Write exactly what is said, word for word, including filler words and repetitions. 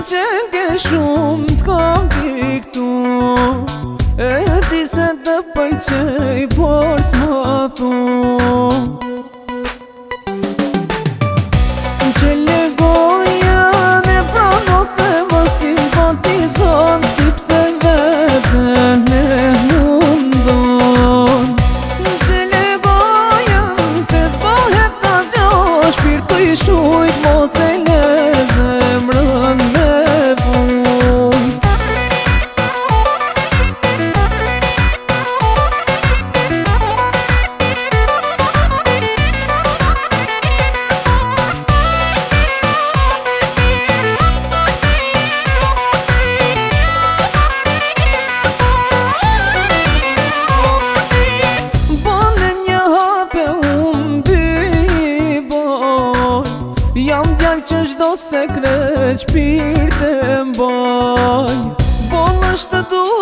pëlqen ke shumë t'kam piktu. E di se të pëlqej, por s'ma thon që legoja dhe prano se më simpatizon, s'ti pse vetën e mundon. Që legoja se s'bohet ta gjo, shpirtu i shujt mos e le zemrën me fund. Jam djallë që gjdo sekret shpirte mbaj, bon është të du